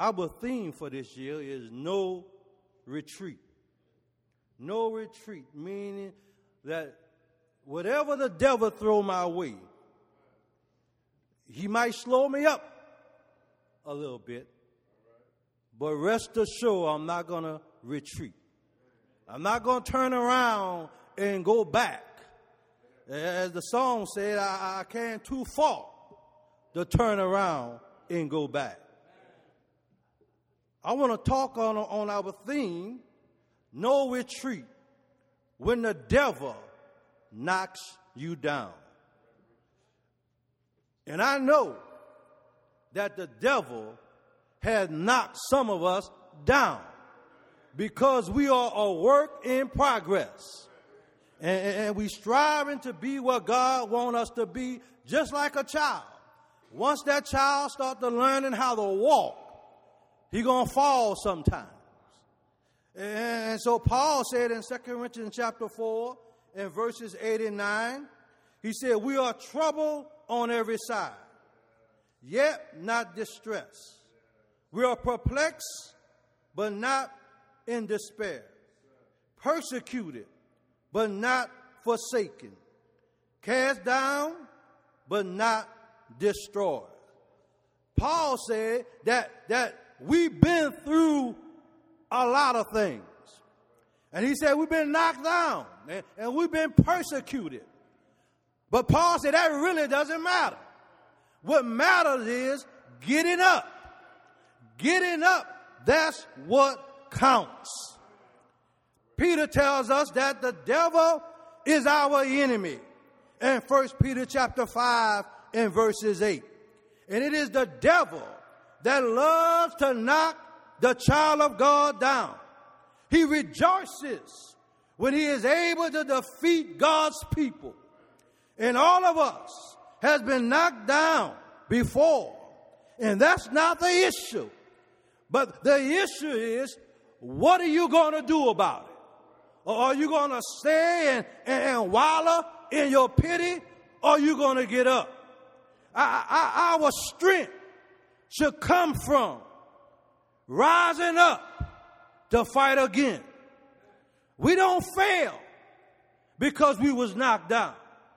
Our theme for this year is no retreat. No retreat, meaning that whatever the devil throw my way, he might slow me up a little bit, but rest assured I'm not going to retreat. I'm not going to turn around and go back. As the song said, I can't too far to turn around and go back. I want to talk on our theme, no retreat, when the devil knocks you down. And I know that the devil has knocked some of us down because we are a work in progress. And we striving to be what God wants us to be, just like a child. Once that child starts to learning how to walk, he's going to fall sometimes. And so Paul said in 2 Corinthians chapter 4 and verses 8 and 9, he said, we are troubled on every side, yet not distressed. We are perplexed, but not in despair. Persecuted, but not forsaken. Cast down, but not destroyed. Paul said that we've been through a lot of things. And he said we've been knocked down and we've been persecuted. But Paul said that really doesn't matter. What matters is getting up. Getting up, that's what counts. Peter tells us that the devil is our enemy in 1 Peter chapter 5 and verses 8. And it is the devil that loves to knock the child of God down. He rejoices when he is able to defeat God's people. And all of us has been knocked down before. And that's not the issue. But the issue is, what are you going to do about it? Or are you going to stay and wallow in your pity? Or are you going to get up? Our strength should come from rising up to fight again. We don't fail because we was knocked down.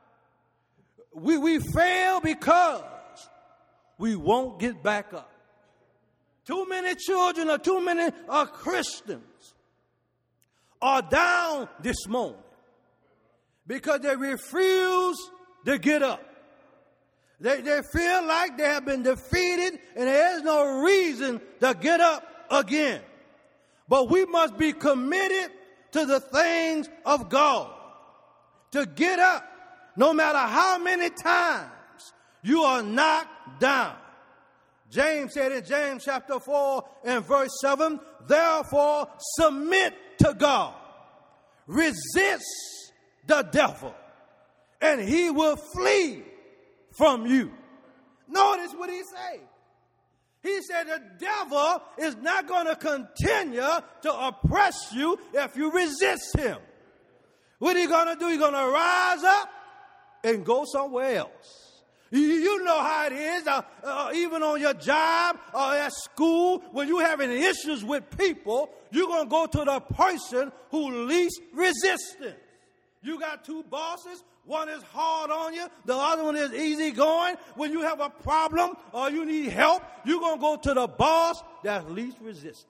We fail because we won't get back up. Too many children or too many Christians are down this morning because they refuse to get up. They feel like they have been defeated and there is no reason to get up again. But we must be committed to the things of God. To get up no matter how many times you are knocked down. James said in James chapter 4 and verse 7, therefore submit to God. Resist the devil and he will flee from you. Notice what he said. He said the devil is not going to continue to oppress you if you resist him. What are you going to do? You're going to rise up and go somewhere else. You know how it is, even on your job or at school, when you're having issues with people, you're going to go to the person who least resistance. You got two bosses. One is hard on you. The other one is easygoing. When you have a problem or you need help, you're going to go to the boss that's least resistant.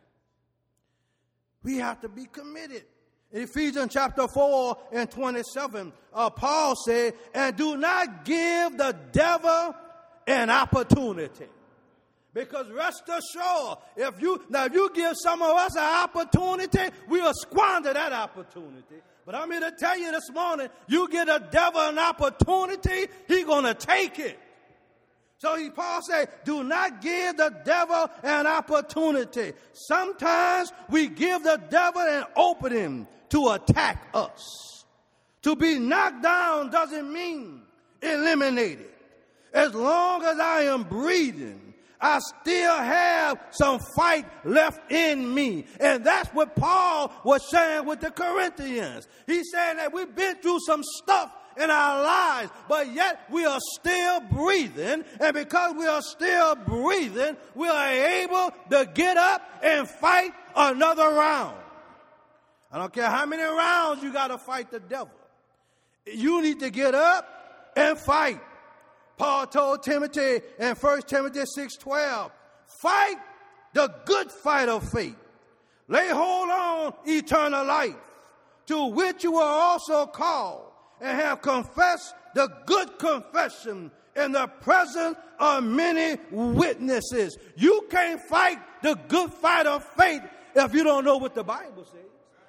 We have to be committed. In Ephesians chapter 4 and 27, Paul said, and do not give the devil an opportunity. Because rest assured, if you give some of us an opportunity, we'll squander that opportunity. But I'm here to tell you this morning, you give the devil an opportunity, he's going to take it. So Paul said, do not give the devil an opportunity. Sometimes we give the devil an opening to attack us. To be knocked down doesn't mean eliminated. As long as I am breathing, I still have some fight left in me. And that's what Paul was saying with the Corinthians. He's saying that we've been through some stuff in our lives, but yet we are still breathing. And because we are still breathing, we are able to get up and fight another round. I don't care how many rounds you got to fight the devil. You need to get up and fight. Paul told Timothy in 1 Timothy 6:12, fight the good fight of faith. Lay hold on eternal life, to which you were also called, and have confessed the good confession in the presence of many witnesses. You can't fight the good fight of faith if you don't know what the Bible says.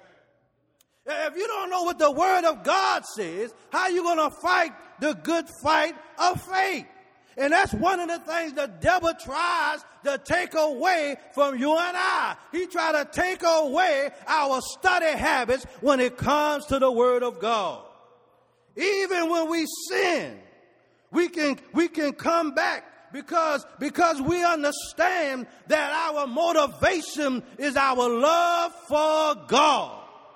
If you don't know what the Word of God says, how are you going to fight the good fight of faith? And that's one of the things the devil tries to take away from you and I. He tries to take away our study habits when it comes to the Word of God. Even when we sin, we can come back because we understand that our motivation is our love for God.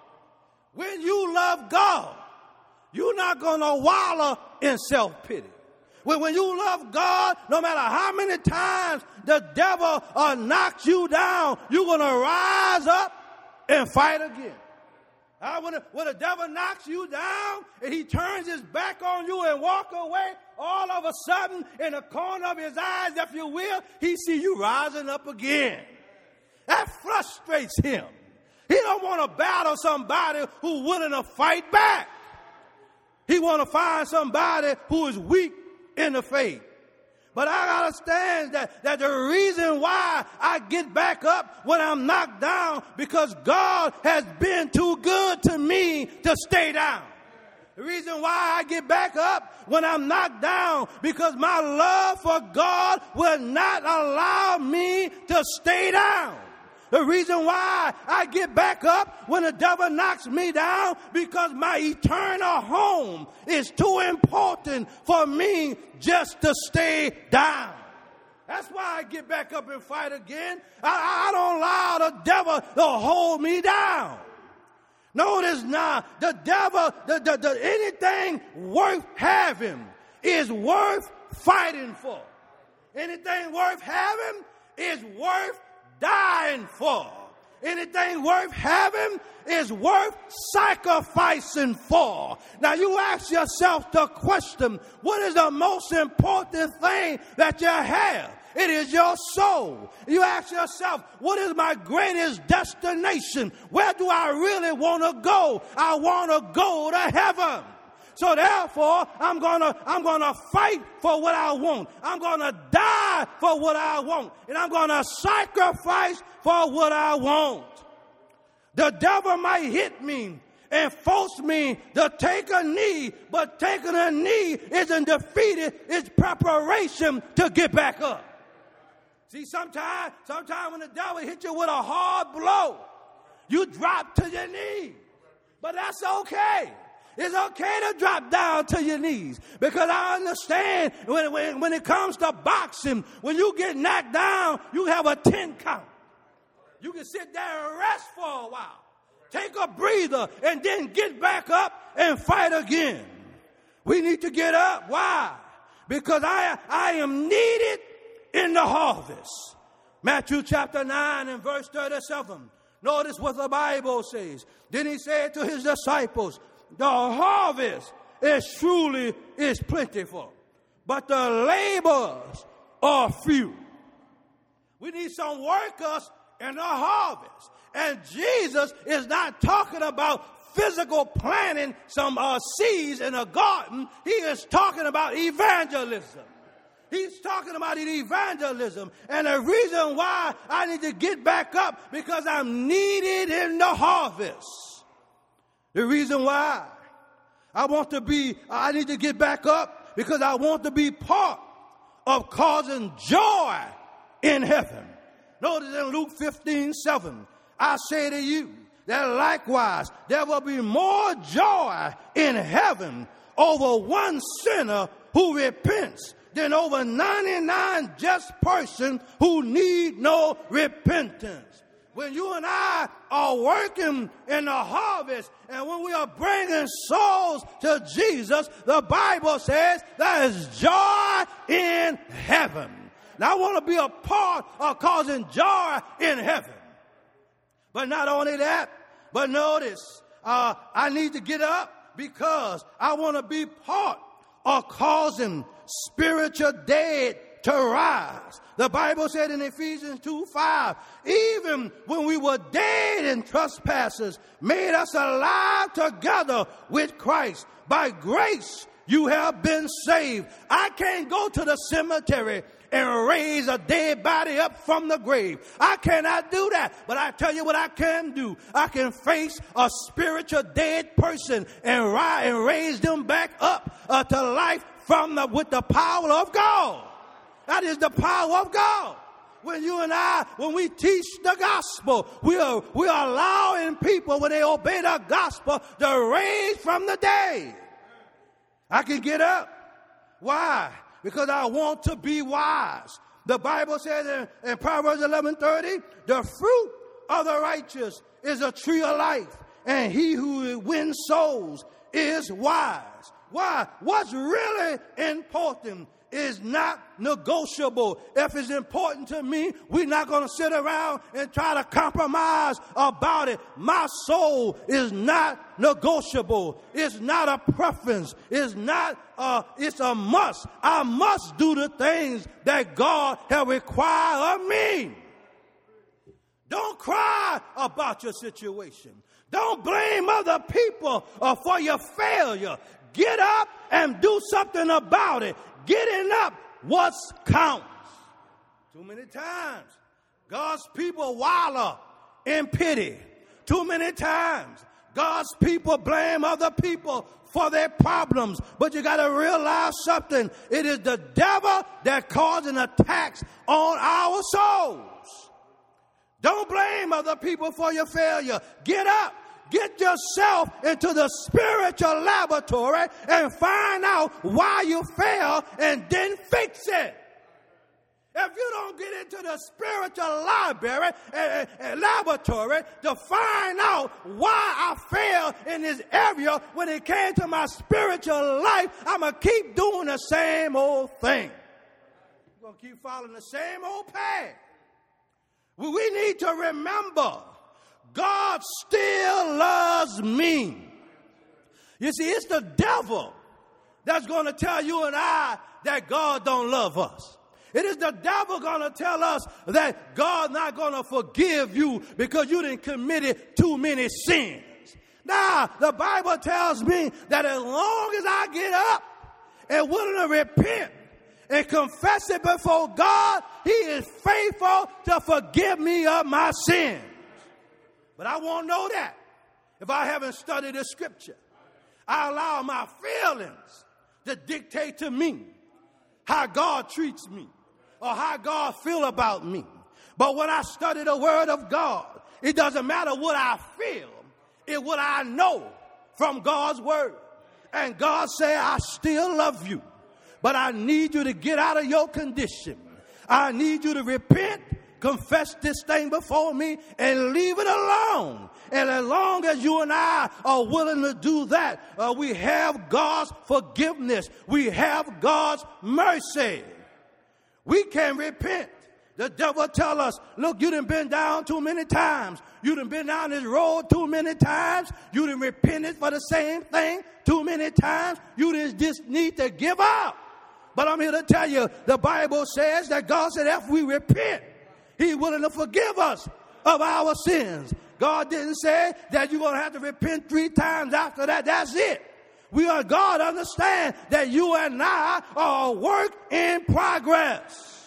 When you love God, you're not going to wallow in self-pity. When you love God, no matter how many times the devil knocks you down, you're going to rise up and fight again. When the devil knocks you down and he turns his back on you and walk away, all of a sudden, in the corner of his eyes, if you will, he sees you rising up again. That frustrates him. He don't want to battle somebody who's willing to fight back. He want to find somebody who is weak in the faith. But I understand that the reason why I get back up when I'm knocked down, because God has been too good to me to stay down. The reason why I get back up when I'm knocked down, because my love for God will not allow me to stay down. The reason why I get back up when the devil knocks me down, because my eternal home is too important for me just to stay down. That's why I get back up and fight again. I don't allow the devil to hold me down. Notice now, the devil, anything worth having is worth fighting for. Anything worth having is worth dying for. Anything worth having is worth sacrificing for. Now you ask yourself the question, what is the most important thing that you have? It is your soul. You ask yourself, what is my greatest destination? Where do I really want to go? I want to go to heaven. So therefore, I'm gonna fight for what I want. I'm gonna die for what I want. And I'm gonna sacrifice for what I want. The devil might hit me and force me to take a knee, but taking a knee isn't defeated. It's preparation to get back up. See, sometimes when the devil hits you with a hard blow, you drop to your knees. But that's okay. It's okay to drop down to your knees, because I understand when it comes to boxing, when you get knocked down, you have a 10 count. You can sit there and rest for a while, take a breather, and then get back up and fight again. We need to get up. Why? Because I am needed in the harvest. Matthew chapter 9 and verse 37. Notice what the Bible says. Then he said to his disciples, the harvest is plentiful, but the laborers are few. We need some workers in the harvest. And Jesus is not talking about physical planting some seeds in a garden. He is talking about evangelism. He's talking about evangelism. And the reason why I need to get back up, because I'm needed in the harvest. The reason why I need to get back up, because I want to be part of causing joy in heaven. Notice in Luke 15:7, I say to you that likewise there will be more joy in heaven over one sinner who repents than over 99 just persons who need no repentance. When you and I are working in the harvest and when we are bringing souls to Jesus, the Bible says there is joy in heaven. Now I want to be a part of causing joy in heaven. But not only that, but notice, I need to get up because I want to be part of causing spiritual dead to rise. The Bible said in Ephesians 2:5, even when we were dead in trespasses, made us alive together with Christ. By grace you have been saved. I can't go to the cemetery and raise a dead body up from the grave. I cannot do that. But I tell you what I can do. I can face a spiritual dead person and raise them back up to life with the power of God. That is the power of God. When you and I, when we teach the gospel, we are allowing people, when they obey the gospel, to raise from the dead. I can get up. Why? Because I want to be wise. The Bible says in Proverbs 11:30, the fruit of the righteous is a tree of life, and he who wins souls is wise. Why? What's really important is not negotiable. If it's important to me, we're not going to sit around and try to compromise about it. My soul is not negotiable. It's not a preference. It's a must. I must do the things that God has required of me. Don't cry about your situation. Don't blame other people for your failure. Get up and do something about it. Getting up what counts. Too many times, God's people wallow in pity. Too many times, God's people blame other people for their problems. But you got to realize something. It is the devil that causing attacks on our souls. Don't blame other people for your failure. Get up. Get yourself into the spiritual laboratory and find out why you fail and then fix it. If you don't get into the spiritual library and laboratory to find out why I failed in this area when it came to my spiritual life, I'm going to keep doing the same old thing. I'm going to keep following the same old path. We need to remember God still loves me. You see, it's the devil that's going to tell you and I that God don't love us. It is the devil going to tell us that God's not going to forgive you because you didn't commit too many sins. Now, the Bible tells me that as long as I get up and willing to repent and confess it before God, he is faithful to forgive me of my sins. But I won't know that if I haven't studied the scripture. I allow my feelings to dictate to me how God treats me or how God feels about me. But when I study the word of God, it doesn't matter what I feel. It's what I know from God's word. And God said, I still love you, but I need you to get out of your condition. I need you to repent, confess this thing before me, and leave it alone. And as long as you and I are willing to do that, we have God's forgiveness. We have God's mercy. We can repent. The devil tell us, look, you done been down too many times. You done been down this road too many times. You done repented for the same thing too many times. You just need to give up. But I'm here to tell you, the Bible says that God said if we repent, he's willing to forgive us of our sins. God didn't say that you're going to have to repent 3 times after that. That's it. God understands that you and I are a work in progress.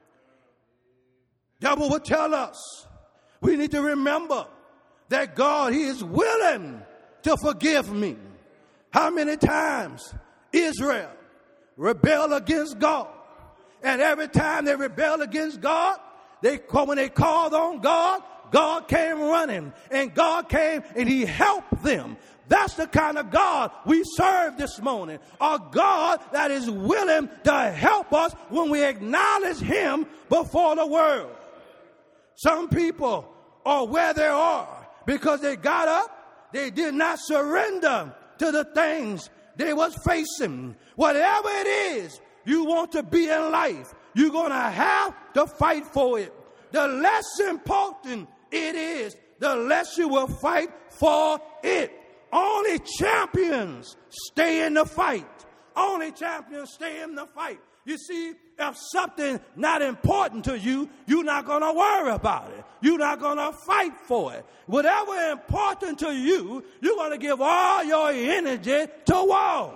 Devil will tell us we need to remember that God, he is willing to forgive me. How many times Israel rebelled against God? And every time they rebelled against God, when they called on God, God came running, and God came and he helped them. That's the kind of God we serve this morning. A God that is willing to help us when we acknowledge him before the world. Some people or where they are, because they got up, they did not surrender to the things they was facing. Whatever it is you want to be in life, you're going to have to fight for it. The less important it is, the less you will fight for it. Only champions stay in the fight. Only champions stay in the fight. You see, if something not important to you, you're not going to worry about it. You're not going to fight for it. Whatever important to you, you're going to give all your energy towards.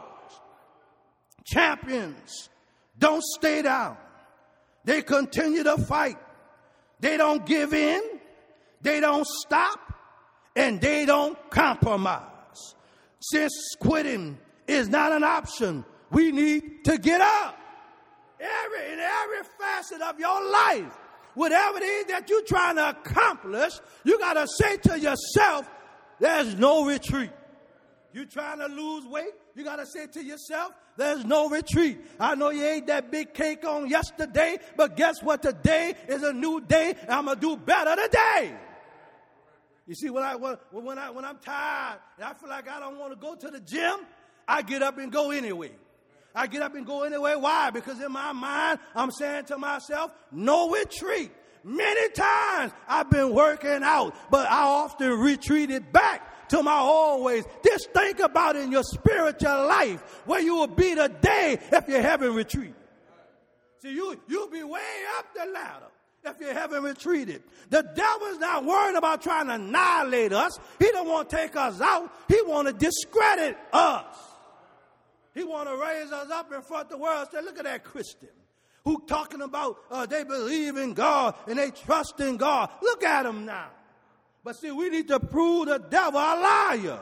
Champions don't stay down. They continue to fight. They don't give in. They don't stop. And they don't compromise. Since quitting is not an option, we need to get up. In every facet of your life, whatever it is that you're trying to accomplish, you got to say to yourself, there's no retreat. You're trying to lose weight, you got to say to yourself, there's no retreat. I know you ate that big cake on yesterday, but guess what? Today is a new day, and I'm going to do better today. You see, when I'm tired and I feel like I don't want to go to the gym, I get up and go anyway. I get up and go anyway. Why? Because in my mind, I'm saying to myself, no retreat. Many times I've been working out, but I often retreated back to my old ways. Just think about in your spiritual life where you will be today if you haven't retreated. See, you'll be way up the ladder if you haven't retreated. The devil's not worried about trying to annihilate us. He don't want to take us out. He want to discredit us. He want to raise us up in front of the world and say, look at that Christian who talking about they believe in God and they trust in God. Look at him now. But see, we need to prove the devil a liar.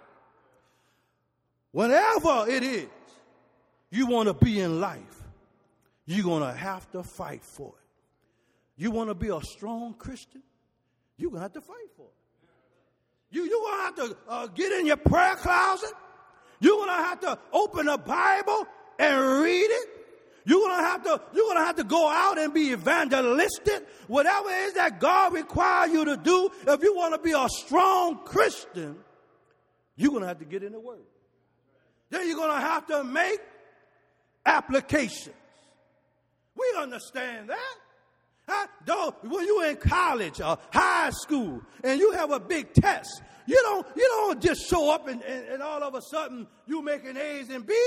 Whatever it is you want to be in life, you're going to have to fight for it. You want to be a strong Christian, you're going to have to fight for it. You're going to have to get in your prayer closet. You're going to have to open the Bible and read it. You're going to have to go out and be evangelistic. Whatever it is that God requires you to do, if you want to be a strong Christian, you're going to have to get in the Word. Then you're going to have to make applications. We understand that. Though when you're in college or high school and you have a big test, you don't just show up and all of a sudden you making A's and B's.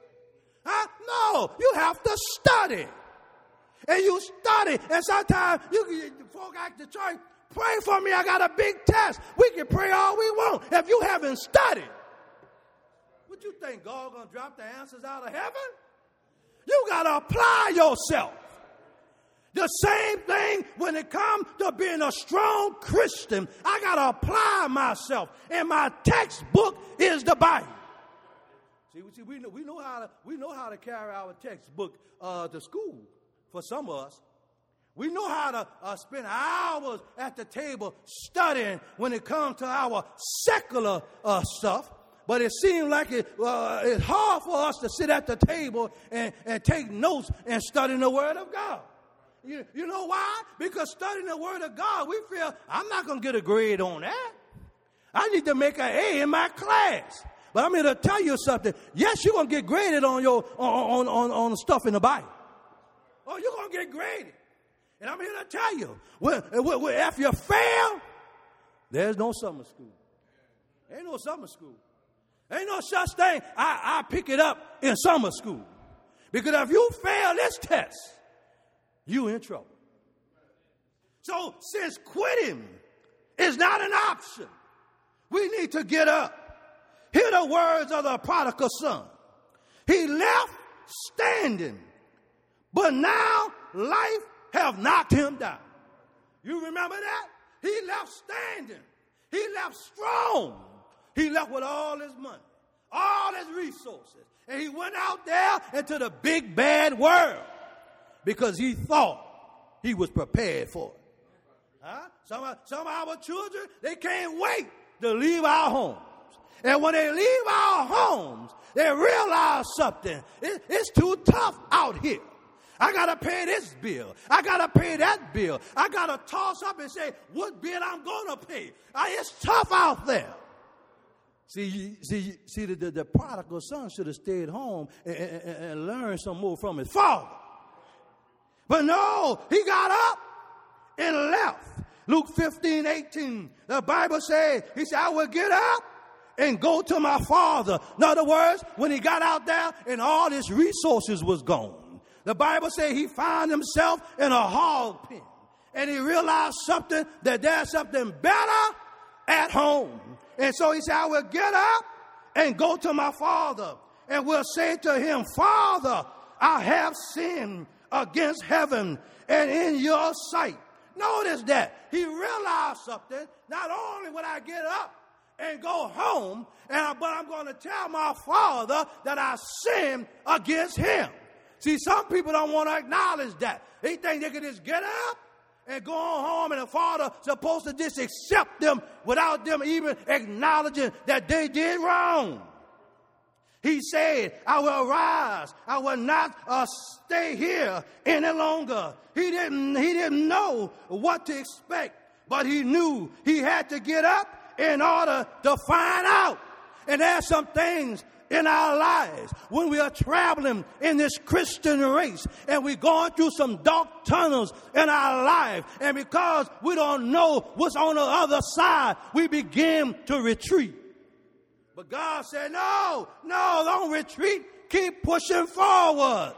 No, you have to study. And you study. And sometimes folk at the church, pray for me, I got a big test. We can pray all we want if you haven't studied. What you think, God going to drop the answers out of heaven? You got to apply yourself. The same thing when it comes to being a strong Christian. I got to apply myself. And my textbook is the Bible. See, we know how to carry our textbook to school for some of us. We know how to spend hours at the table studying when it comes to our secular stuff. But it seems like it's hard for us to sit at the table and take notes and study the Word of God. You know why? Because studying the Word of God, we feel, I'm not going to get a grade on that. I need to make an A in my class. But I'm here to tell you something. Yes, you're going to get graded on your on the stuff in the Bible. Oh, you're going to get graded. And I'm here to tell you, if you fail, there's no summer school. Ain't no summer school. Ain't no such thing. I pick it up in summer school. Because if you fail this test, you in trouble. So since quitting is not an option, we need to get up. Hear the words of the prodigal son. He left standing, but now life have knocked him down. You remember that? He left standing. He left strong. He left with all his money, all his resources. And he went out there into the big bad world because he thought he was prepared for it. Some of our children, they can't wait to leave our homes. And when they leave our homes, they realize something. It's too tough out here. I got to pay this bill. I got to pay that bill. I got to toss up and say what bill I'm going to pay. It's tough out there. See, the prodigal son should have stayed home and learned some more from his father. But no, he got up and left. Luke 15:18, the Bible says, he said, I will get up and go to my father. In other words, when he got out there and all his resources was gone, the Bible says he found himself in a hog pen. And he realized something, that there's something better at home. And so he said, I will get up and go to my father and will say to him, Father, I have sinned against heaven and in your sight. Notice that he realized something. Not only would I get up and go home, but I'm going to tell my father that I sinned against him. See, some people don't want to acknowledge that. They think they can just get up and go on home, and the father supposed to just accept them without them even acknowledging that they did wrong. He said, I will arise. I will not stay here any longer. He didn't know what to expect, but he knew he had to get up in order to find out. And there's some things in our lives when we are traveling in this Christian race and we're going through some dark tunnels in our life, and because we don't know what's on the other side, we begin to retreat. But God said, no, don't retreat. Keep pushing forward.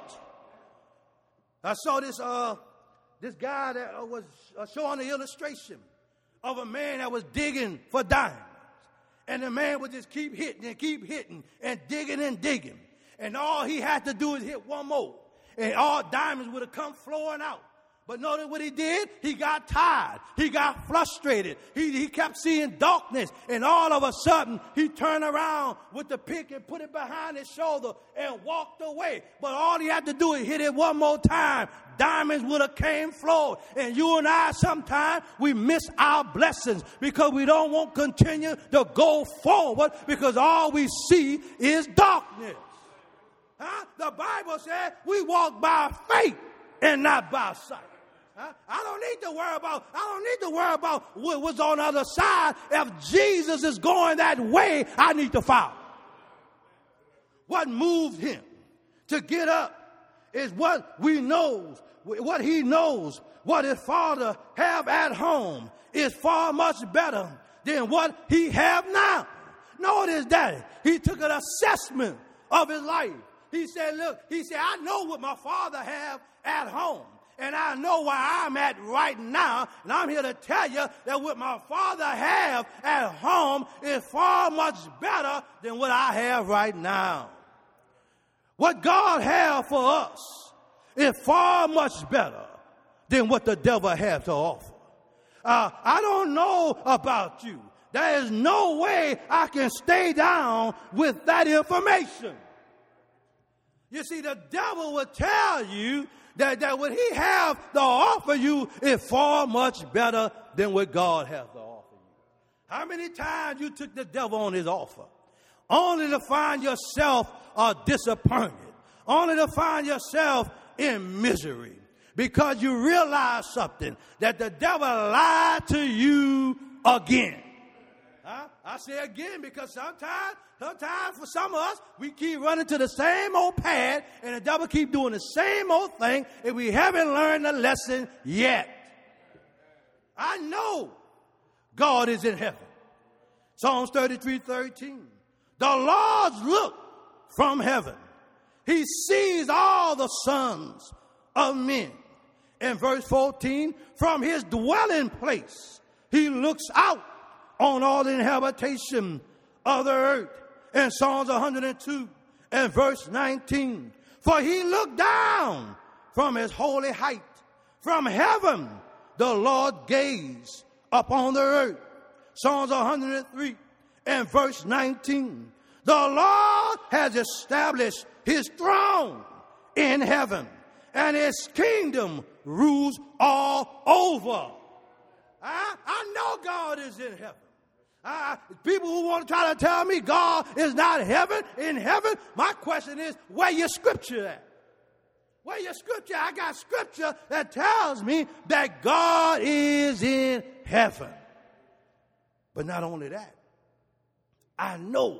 I saw this guy that was showing the illustration of a man that was digging for diamonds. And the man would just keep hitting and digging. And all he had to do is hit one more. And all diamonds would have come flowing out. But notice what he did? He got tired. He got frustrated. He kept seeing darkness. And all of a sudden, he turned around with the pick and put it behind his shoulder and walked away. But all he had to do is hit it one more time. Diamonds would have came flowing. And you and I, sometimes, we miss our blessings because we don't want to continue to go forward because all we see is darkness. The Bible said we walk by faith and not by sight. I don't need to worry about what's on the other side. If Jesus is going that way, I need to follow. What moved him to get up is what he knows, what his father have at home is far much better than what he have now. Notice that he took an assessment of his life. He said, I know what my father have at home. And I know where I'm at right now. And I'm here to tell you that what my father have at home is far much better than what I have right now. What God have for us is far much better than what the devil has to offer. I don't know about you. There is no way I can stay down with that information. You see, the devil will tell you that what he have to offer you is far much better than what God has to offer you. How many times you took the devil on his offer, only to find yourself disappointed, only to find yourself in misery, because you realize something, that the devil lied to you again. I say again because sometimes for some of us, we keep running to the same old path and the devil keep doing the same old thing and we haven't learned the lesson yet. I know God is in heaven. Psalms 33:13. The Lord look from heaven. He sees all the sons of men. In verse 14, from his dwelling place, he looks out on all the habitation of the earth. In Psalms 102 and verse 19, for he looked down from his holy height. From heaven the Lord gazed upon the earth. Psalms 103 and verse 19, the Lord has established his throne in heaven, and his kingdom rules all over. I know God is in heaven. People who want to try to tell me God is not in heaven, my question is, where your scripture at? Where's your scripture? I got scripture that tells me that God is in heaven. But not only that, I know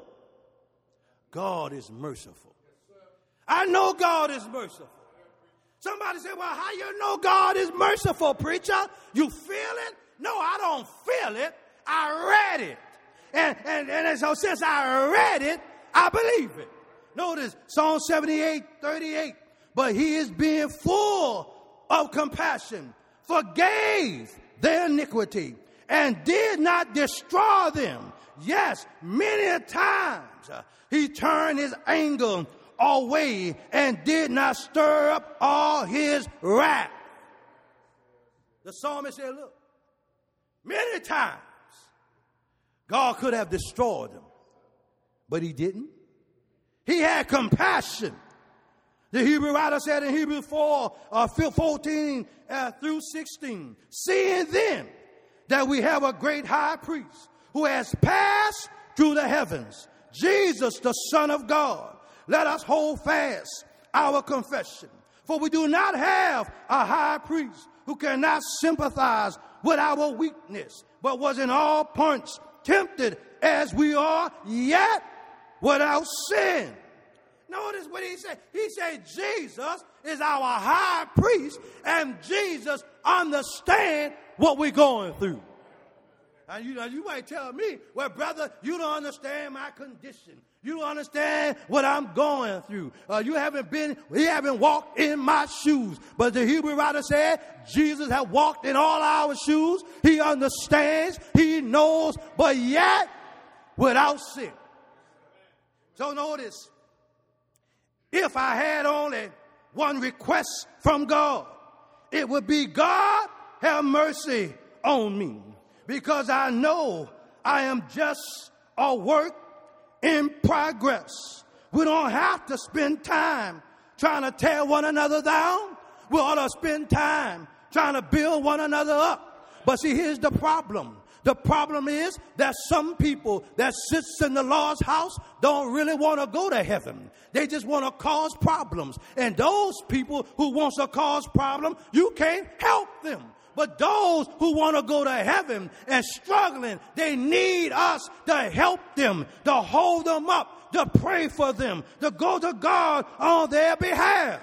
God is merciful. I know God is merciful. Somebody said, well, how you know God is merciful, preacher? You feel it? No, I don't feel it. I read it. And so since I read it, I believe it. Notice Psalm 78:38. But he is being full of compassion, forgave their iniquity, and did not destroy them. Yes, many times he turned his anger away and did not stir up all his wrath. The psalmist said, look, many times God could have destroyed them, but he didn't. He had compassion. The Hebrew writer said in Hebrews 4:14 through 16, seeing then that we have a great high priest who has passed through the heavens, Jesus, the Son of God, let us hold fast our confession. For we do not have a high priest who cannot sympathize with our weakness, but was in all points tempted as we are, yet without sin. Notice what he said. He said Jesus is our high priest, and Jesus understands what we're going through. And you might tell me, well, brother, you don't understand my condition. You don't understand what I'm going through. You haven't walked in my shoes. But the Hebrew writer said Jesus has walked in all our shoes. He understands, he knows, but yet without sin. So notice, if I had only one request from God, it would be, God, have mercy on me, because I know I am just a work in progress. We don't have to spend time trying to tear one another down. We ought to spend time trying to build one another up. But see, here's the problem. The problem is that some people that sits in the Lord's house don't really want to go to heaven. They just want to cause problems. And those people who wants to cause problems, you can't help them. But those who want to go to heaven and struggling, they need us to help them, to hold them up, to pray for them, to go to God on their behalf.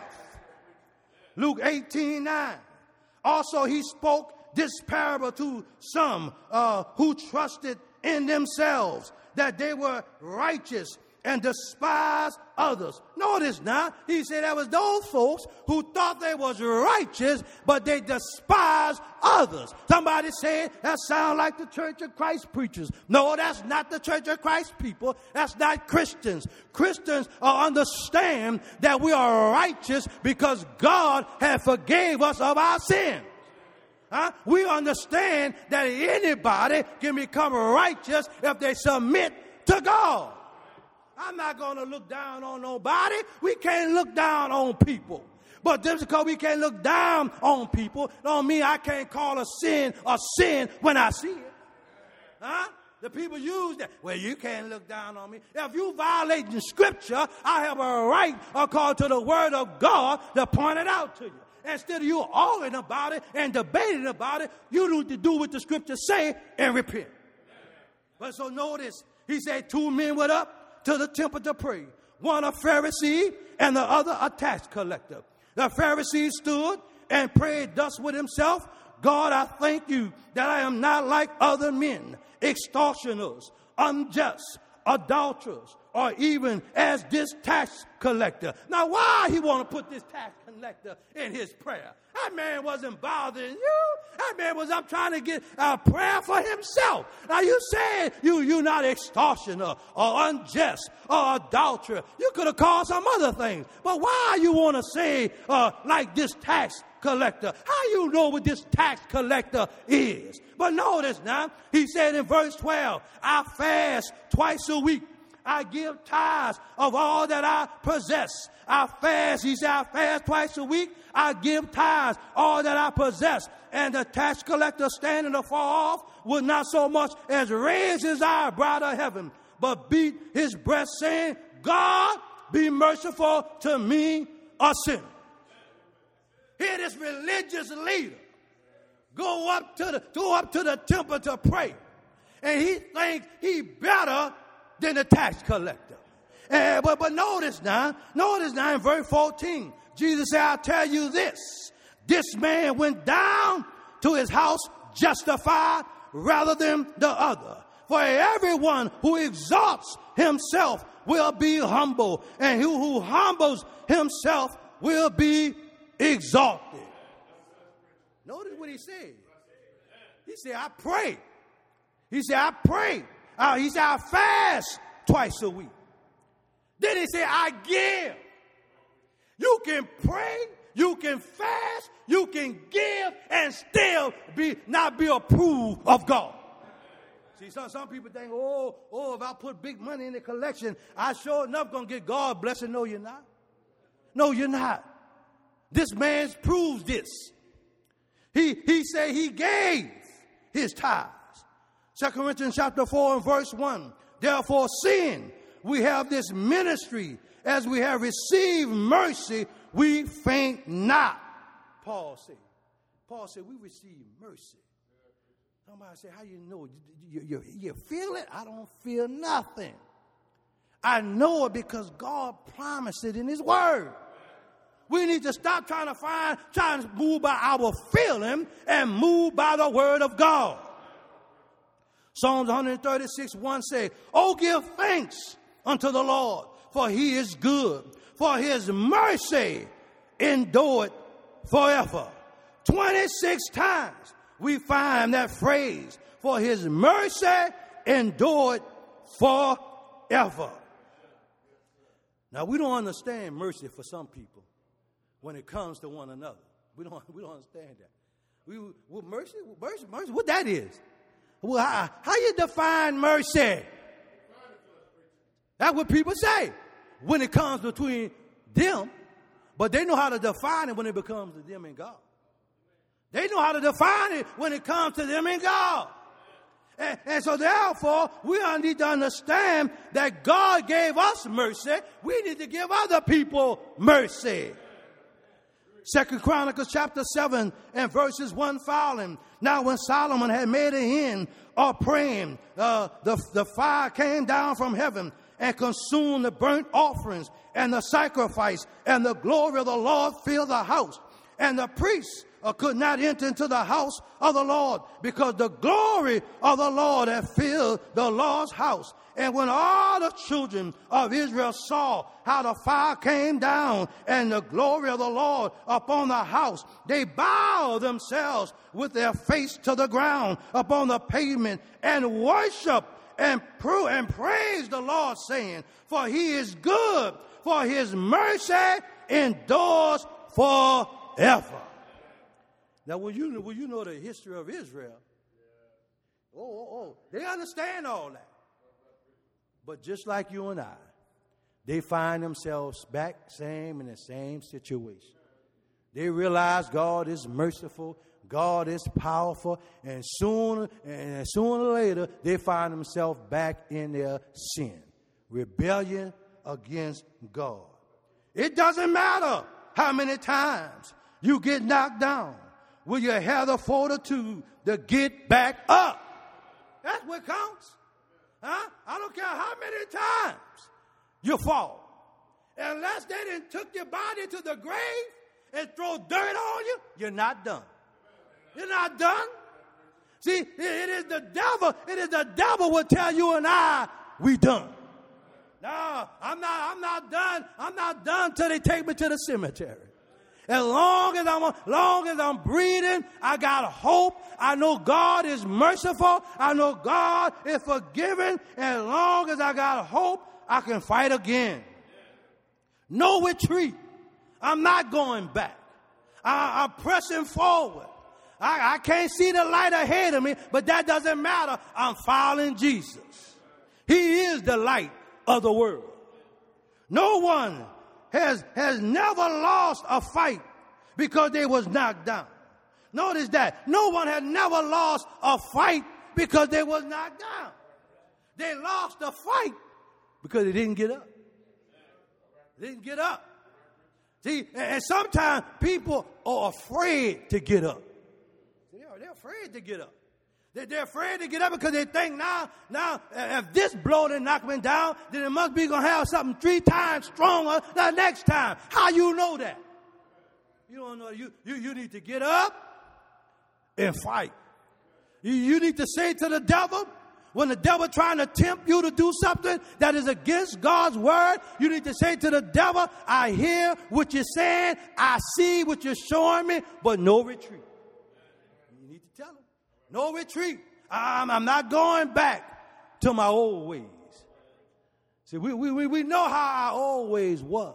Luke 18:9. Also, he spoke this parable to some who trusted in themselves that they were righteous and despised others. Notice now, he said there was those folks who thought they was righteous, but they despised others. Somebody said that sounds like the Church of Christ preachers. No, that's not the Church of Christ people. That's not Christians. Christians understand that we are righteous because God has forgave us of our sin. We understand that anybody can become righteous if they submit to God. I'm not going to look down on nobody. We can't look down on people. But just because we can't look down on people don't mean I can't call a sin when I see it. The people use that. Well, you can't look down on me. If you violating scripture, I have a right, according to the word of God, to point it out to you. Instead of you arguing about it and debating about it, you need to do what the scriptures say and repent. But so notice, he said 2 men went up to the temple to pray. One a Pharisee and the other a tax collector. The Pharisee stood and prayed thus with himself, God, I thank you that I am not like other men, extortioners, unjust, adulterers, or even as this tax collector. Now, why he want to put this tax collector in his prayer? That man wasn't bothering you. That man was up trying to get a prayer for himself. Now, you said you're not extortioner or unjust or adulterer. You could have called some other things. But why you want to say like this tax collector? How you know what this tax collector is? But notice now, he said in verse 12, I fast twice a week. I give tithes of all that I possess. I fast, he said, I fast twice a week. I give tithes, all that I possess. And the tax collector standing afar off would not so much as raise his eyebrow to heaven, but beat his breast, saying, God, be merciful to me, a sinner. Here this religious leader go up to the temple to pray. And he thinks he better than the tax collector. But notice now in verse 14, Jesus said, I'll tell you this man went down to his house justified rather than the other. For everyone who exalts himself will be humble, and he who humbles himself will be exalted. Notice what he said. He said, I pray. He said, I pray. He said, I fast twice a week. Then he said, I give. You can pray, you can fast, you can give, and still not be approved of God. See, some people think, if I put big money in the collection, I sure enough going to get God blessing. No, you're not. No, you're not. This man proves this. He said he gave his tithes. 2 Corinthians chapter 4 and verse 1. Therefore, seeing we have this ministry, as we have received mercy, we faint not. Paul said, we receive mercy. Somebody say, how you know? You feel it? I don't feel nothing. I know it because God promised it in his word. We need to stop trying to move by our feeling and move by the word of God. Psalms 136:1 says, oh, give thanks unto the Lord, for he is good, for his mercy endureth forever. 26 times we find that phrase, for his mercy endureth forever. Now, we don't understand mercy for some people when it comes to one another. We don't understand that. Mercy, what that is? Well, how you define mercy? That's what people say when it comes between them, but they know how to define it when it becomes to them and God. They know how to define it when it comes to them and God. And so therefore, we need to understand that God gave us mercy. We need to give other people mercy. 2 Chronicles chapter 7 and verses 1 following. Now when Solomon had made an end of praying, the fire came down from heaven and consumed the burnt offerings and the sacrifice, and the glory of the Lord filled the house. And the priests could not enter into the house of the Lord, because the glory of the Lord had filled the Lord's house. And when all the children of Israel saw how the fire came down and the glory of the Lord upon the house, they bowed themselves with their face to the ground upon the pavement and worshiped and praised the Lord, saying, for he is good, for his mercy endures forever. Now, when you know the history of Israel, they understand all that. But just like you and I, they find themselves back in the same situation. They realize God is merciful, God is powerful, and sooner or later, they find themselves back in their sin, rebellion against God. It doesn't matter how many times you get knocked down. Will you have the fortitude to get back up? That's what counts. Huh? I don't care how many times you fall. Unless they done took your body to the grave and throw dirt on you, you're not done. You're not done. See, it is the devil. It is the devil will tell you and I, we done. No, I'm not done. I'm not done till they take me to the cemetery. As long as I'm breathing, I got hope. I know God is merciful. I know God is forgiving. And as long as I got hope, I can fight again. No retreat. I'm not going back. I'm pressing forward. I can't see the light ahead of me, but that doesn't matter. I'm following Jesus. He is the light of the world. No one has never lost a fight because they was knocked down. Notice that. No one had never lost a fight because they was knocked down. They lost a fight because they didn't get up. They didn't get up. See, and sometimes people are afraid to get up. They're afraid to get up. They're afraid to get up because they think now, if this blow didn't knock me down, then it must be going to have something 3 times stronger the next time. How you know that? You don't know. You need to get up and fight. You need to say to the devil, when the devil trying to tempt you to do something that is against God's word, you need to say to the devil, I hear what you're saying, I see what you're showing me, but no retreat. You need to tell him, no retreat. I'm not going back to my old ways. See, we know how our old ways was.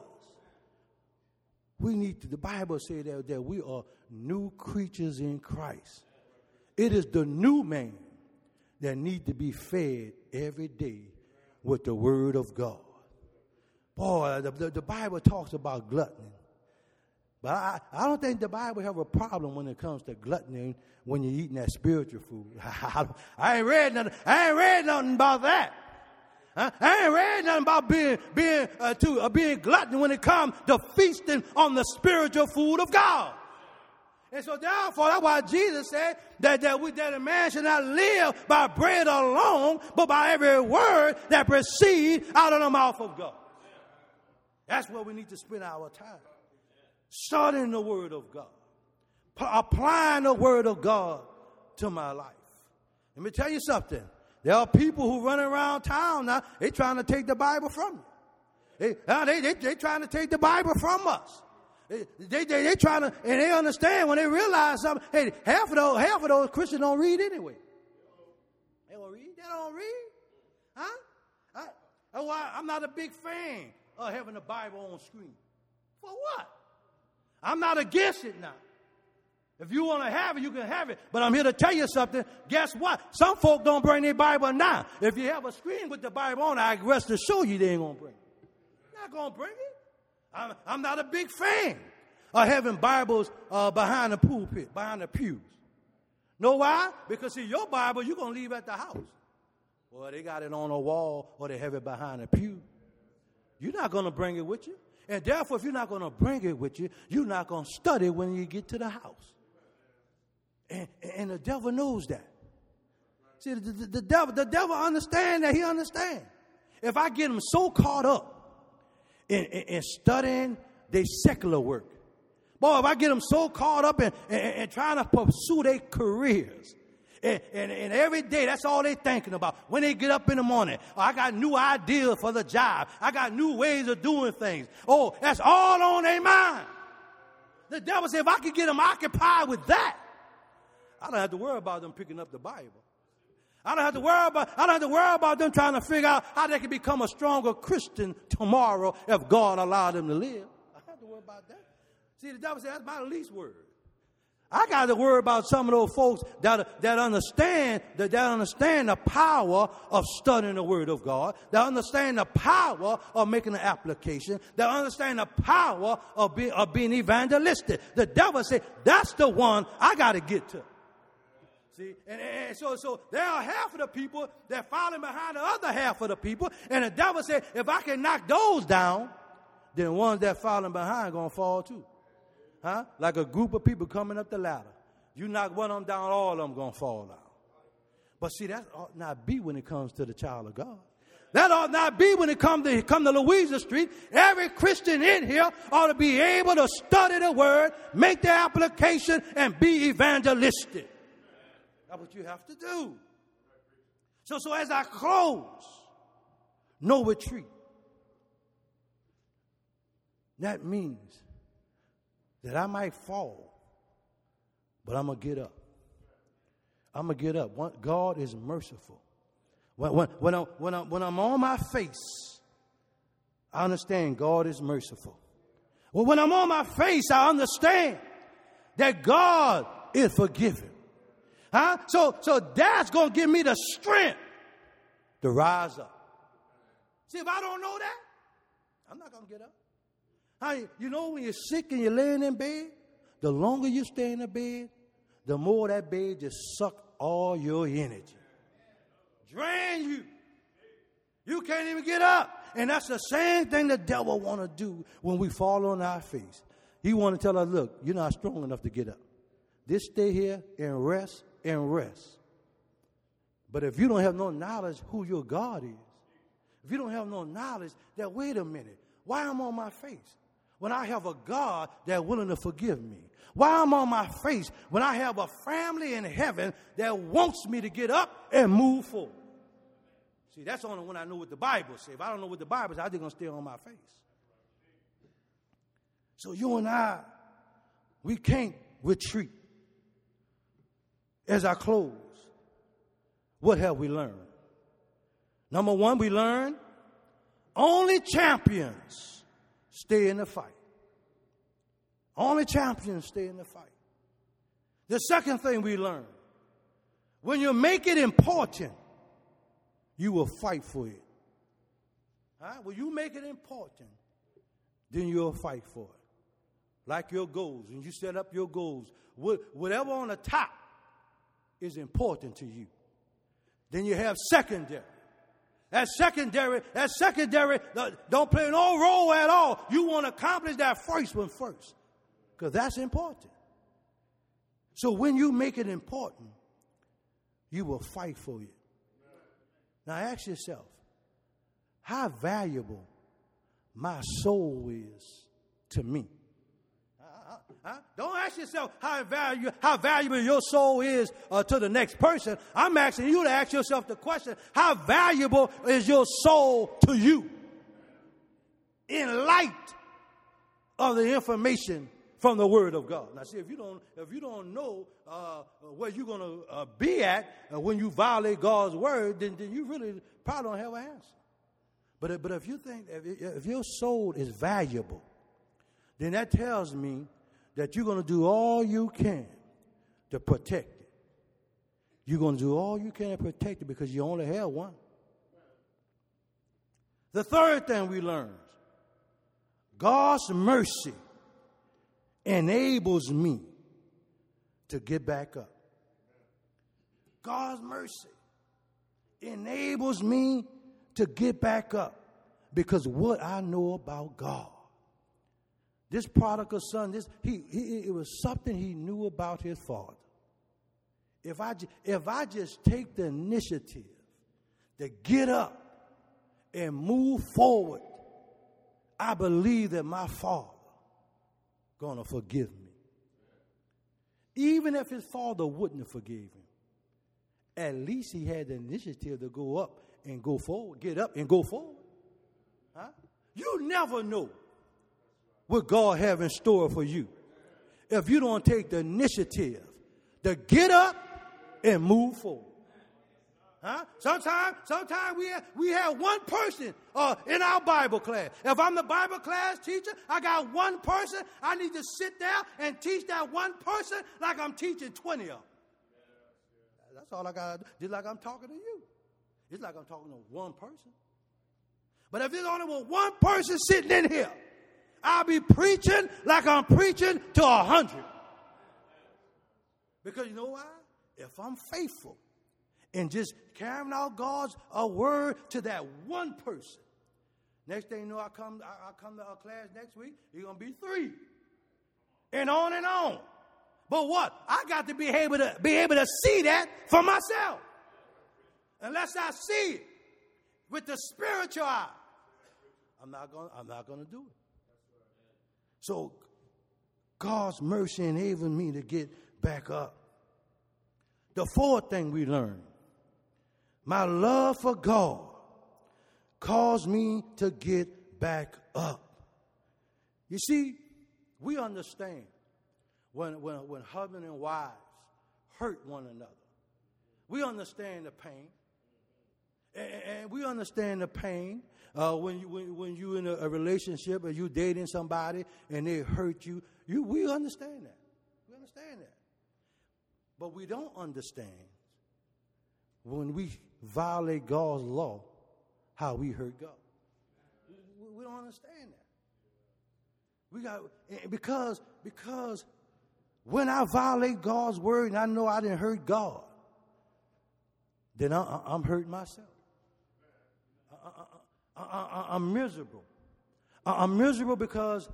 We need to, the Bible says that we are new creatures in Christ. It is the new man that need to be fed every day with the word of God. Boy, the Bible talks about gluttony. But I don't think the Bible have a problem when it comes to gluttony when you're eating that spiritual food. I ain't read nothing about that. I ain't read nothing about being glutton when it comes to feasting on the spiritual food of God. And so therefore, that's why Jesus said that a man should not live by bread alone, but by every word that proceeds out of the mouth of God. That's where we need to spend our time. Studying the word of God. Applying the word of God to my life. Let me tell you something. There are people who run around town now, they're trying to take the Bible from you. They're trying to take the Bible from us. They trying to, and they understand when they realize something. Hey, half of those Christians don't read anyway. They don't read. They don't read, huh? I'm not a big fan of having the Bible on screen. For what? I'm not against it now. If you want to have it, you can have it. But I'm here to tell you something. Guess what? Some folk don't bring their Bible now. If you have a screen with the Bible on, I rest assured you they ain't going to bring it. You're not going to bring it. I'm not a big fan of having Bibles behind the pulpit, behind the pews. Know why? Because, see, your Bible, you're going to leave at the house. Well, they got it on a wall or they have it behind a pew. You're not going to bring it with you. And therefore, if you're not going to bring it with you, you're not going to study when you get to the house. And the devil knows that. See, the devil understands that. He understands. If I get him so caught up in studying their secular work, boy, if I get them so caught up in trying to pursue their careers, and every day that's all they're thinking about. When they get up in the morning, oh, I got new ideas for the job. I got new ways of doing things. Oh, that's all on their mind. The devil said, if I could get them occupied with that, I don't have to worry about them picking up the Bible. I don't have to worry about them trying to figure out how they can become a stronger Christian tomorrow if God allowed them to live. I don't have to worry about that. See, the devil said, that's my least worry. I got to worry about some of those folks that understand the power of studying the Word of God, that understand the power of making an application, that understand the power of being evangelistic. The devil said, that's the one I got to get to. See, and so there are half of the people that falling behind the other half of the people, and the devil said, if I can knock those down, then ones that falling behind going to fall too. Huh? Like a group of people coming up the ladder. You knock one of them down, all of them going to fall down. But see, that ought not be when it comes to the child of God. That ought not be when it come to Louisa Street. Every Christian in here ought to be able to study the Word, make the application, and be evangelistic. That's what you have to do. So as I close, no retreat. That means that I might fall, but I'm going to get up. I'm going to get up. God is merciful. When I'm on my face, I understand God is merciful. Well, when I'm on my face, I understand that God is forgiving. Huh? So that's going to give me the strength to rise up. See, if I don't know that, I'm not going to get up. You know when you're sick and you're laying in bed, the longer you stay in the bed, the more that bed just sucks all your energy. Drain you. You can't even get up. And that's the same thing the devil want to do when we fall on our face. He want to tell us, look, you're not strong enough to get up. Just stay here and rest and rest. But if you don't have no knowledge who your God is, if you don't have no knowledge that, wait a minute, why I'm on my face when I have a God that's willing to forgive me? Why I'm on my face when I have a family in heaven that wants me to get up and move forward? See, that's only when I know what the Bible says. If I don't know what the Bible says, I'm just going to stay on my face. So you and I, we can't retreat. As I close, what have we learned? Number one, we learned only champions stay in the fight. Only champions stay in the fight. The second thing we learned, when you make it important, you will fight for it. When you make it important, then you'll fight for it. Like your goals, and you set up your goals. Whatever on the top is important to you. Then you have secondary. That secondary don't play no role at all. You want to accomplish that first one first, because that's important. So when you make it important, you will fight for it. Now ask yourself, how valuable my soul is to me. Don't ask yourself how valuable your soul is to the next person. I'm asking you to ask yourself the question, how valuable is your soul to you? In light of the information from the Word of God. Now, see, if you don't know where you're going to be at when you violate God's Word, then you really probably don't have an answer. But if you think, if your soul is valuable, then that tells me that you're going to do all you can to protect it. You're going to do all you can to protect it because you only have one. The third thing we learned, God's mercy enables me to get back up. God's mercy enables me to get back up because what I know about God. This prodigal son, it was something he knew about his father. If I just take the initiative to get up and move forward, I believe that my father gonna forgive me. Even if his father wouldn't have forgiven him, at least he had the initiative to go up and go forward, get up and go forward. You never know what God have in store for you if you don't take the initiative to get up and move forward. Sometimes we have one person in our Bible class. If I'm the Bible class teacher, I got one person. I need to sit there and teach that one person like I'm teaching 20 of them. That's all I got to do. Just like I'm talking to you. It's like I'm talking to one person. But if there's only one person sitting in here, I'll be preaching like I'm preaching to 100. Because you know why? If I'm faithful and just carrying out God's word to that one person, next thing you know, I come to our class next week, you're going to be 3. And on and on. But what? I got to be able to see that for myself. Unless I see it with the spiritual eye, I'm not going to do it. So God's mercy enabled me to get back up. The fourth thing we learned, my love for God caused me to get back up. You see, we understand when husband and wives hurt one another. We understand the pain. And we understand the pain when you're in a relationship or you're dating somebody and they hurt you. We understand that. We understand that. But we don't understand when we violate God's law, how we hurt God. We don't understand that. Because when I violate God's word and I know I didn't hurt God, then I'm hurting myself. I'm miserable. I'm miserable because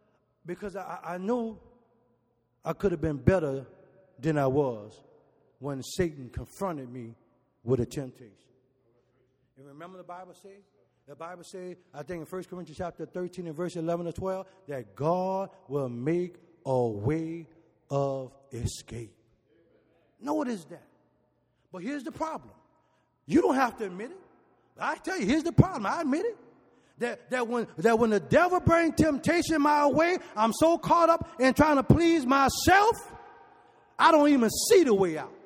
I know I could have been better than I was when Satan confronted me with a temptation. And remember the Bible says? The Bible says, I think in 1 Corinthians chapter 13 and verse 11 to 12, that God will make a way of escape. Notice that. But here's the problem. You don't have to admit it. I tell you, here's the problem. I admit it. That when the devil brings temptation my way, I'm so caught up in trying to please myself, I don't even see the way out.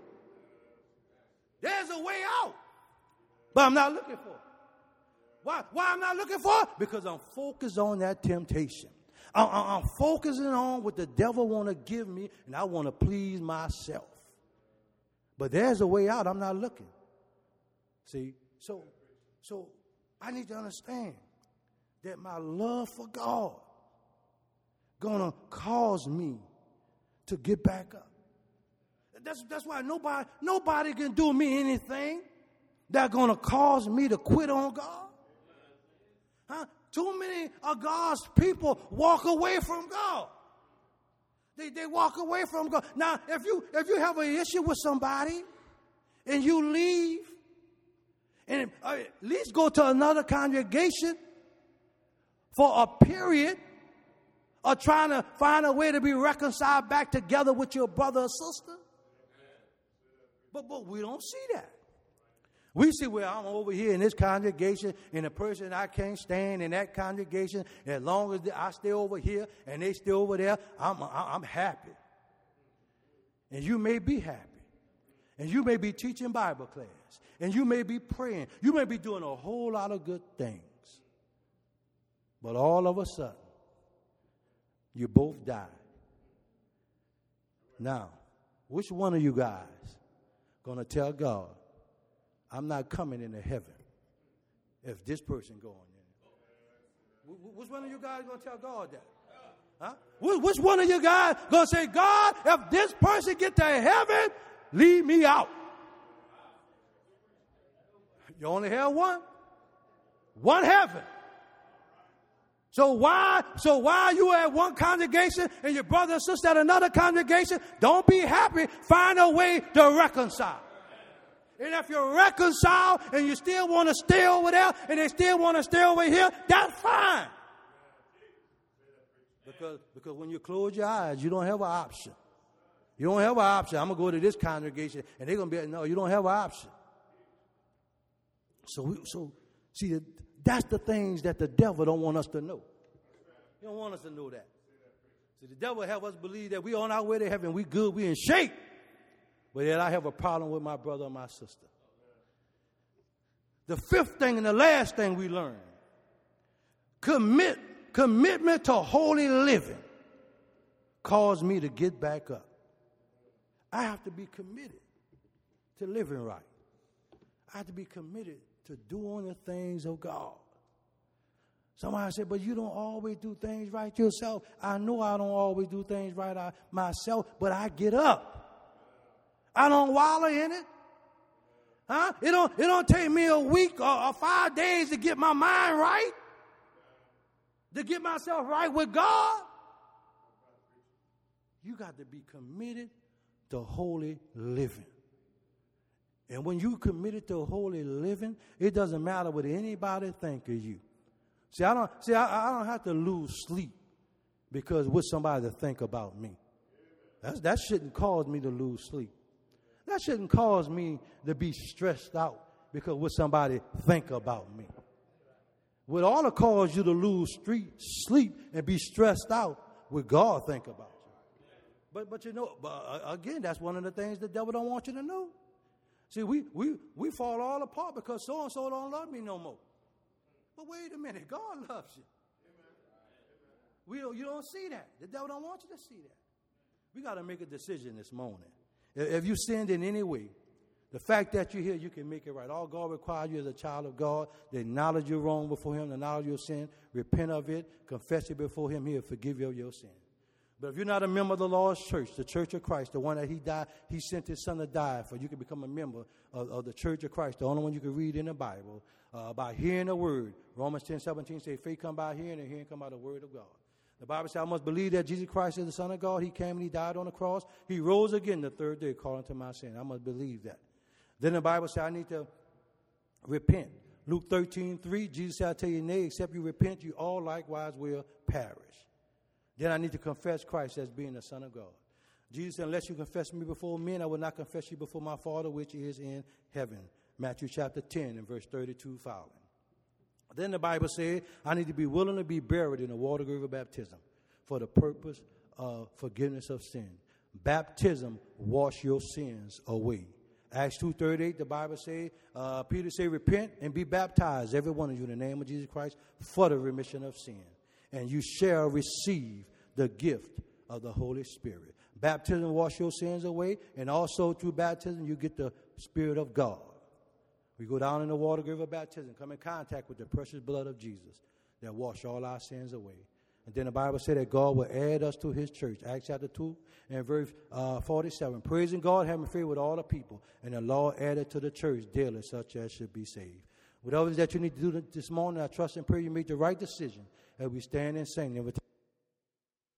There's a way out, but I'm not looking for it. Why I'm not looking for it? Because I'm focused on that temptation. I'm focusing on what the devil want to give me, and I want to please myself. But there's a way out. I'm not looking. See, so I need to understand that my love for God gonna cause me to get back up. That's why nobody can do me anything that's gonna cause me to quit on God. Huh? Too many of God's people walk away from God. They walk away from God. Now, if you have an issue with somebody and you leave, and at least go to another congregation for a period of trying to find a way to be reconciled back together with your brother or sister. But we don't see that. We see where I'm over here in this congregation and the person I can't stand in that congregation, as long as I stay over here and they stay over there, I'm happy. And you may be happy. And you may be teaching Bible class. And you may be praying. You may be doing a whole lot of good things. But all of a sudden, you both die. Now, which one of you guys going to tell God, I'm not coming into heaven if this person going in? Which one of you guys going to tell God that? Huh? Which one of you guys going to say, God, if this person get to heaven, leave me out? You only have one. One heaven. So why you at one congregation and your brother and sister at another congregation? Don't be happy. Find a way to reconcile. And if you're reconciled and you still want to stay over there and they still want to stay over here, that's fine. Because when you close your eyes, you don't have an option. You don't have an option. I'm going to go to this congregation and they're going to be, no, you don't have an option. So see, that's the things that the devil don't want us to know. He don't want us to know that. See, the devil have us believe that we on our way to heaven, we good, we in shape. But yet I have a problem with my brother or my sister. The fifth thing and the last thing we learn, commitment to holy living caused me to get back up. I have to be committed to living right. I have to be committed to doing the things of God. Somebody said, but you don't always do things right yourself. I know I don't always do things right myself, but I get up. I don't wallow in it. Huh? It don't take me a week or 5 days to get my mind right, to get myself right with God. You got to be committed to holy living. And when you committed to holy living, it doesn't matter what anybody think of you. I don't have to lose sleep because what somebody think about me. That shouldn't cause me to lose sleep. That shouldn't cause me to be stressed out because what somebody think about me. What ought to cause you to lose sleep and be stressed out, what God think about you. But you know, again, that's one of the things the devil don't want you to know. See, we fall all apart because so-and-so don't love me no more. But wait a minute, God loves you. You don't see that. The devil don't want you to see that. We got to make a decision this morning. If you sinned in any way, the fact that you're here, you can make it right. All God requires you as a child of God, to acknowledge you're wrong before him, to acknowledge your sin, repent of it, confess it before him, he'll forgive you of your sin. But if you're not a member of the Lord's church, the Church of Christ, the one that he died, he sent his son to die for, you can become a member of the Church of Christ, the only one you can read in the Bible, by hearing the word. Romans 10:17 says, faith come by hearing, and hearing come by the word of God. The Bible says, I must believe that Jesus Christ is the Son of God. He came and he died on the cross. He rose again the third day, according to my sin. I must believe that. Then the Bible says, I need to repent. Luke 13:3, Jesus said, I tell you, nay, except you repent, you all likewise will perish. Then I need to confess Christ as being the Son of God. Jesus said, unless you confess me before men, I will not confess you before my Father which is in heaven. Matthew chapter 10 and verse 32 following. Then the Bible said, I need to be willing to be buried in the water grave of baptism for the purpose of forgiveness of sin. Baptism wash your sins away. Acts 2:38, the Bible says, Peter said, repent and be baptized, every one of you, in the name of Jesus Christ, for the remission of sin. And you shall receive the gift of the Holy Spirit. Baptism wash your sins away, and also through baptism you get the Spirit of God. We go down in the water grave of baptism, come in contact with the precious blood of Jesus that wash all our sins away. And then the Bible said that God will add us to his church. Acts chapter 2 and verse 47. Praising God, having favor with all the people, and the Lord added to the church daily such as should be saved. Whatever that you need to do this morning, I trust and pray you make the right decision as we stand and sing.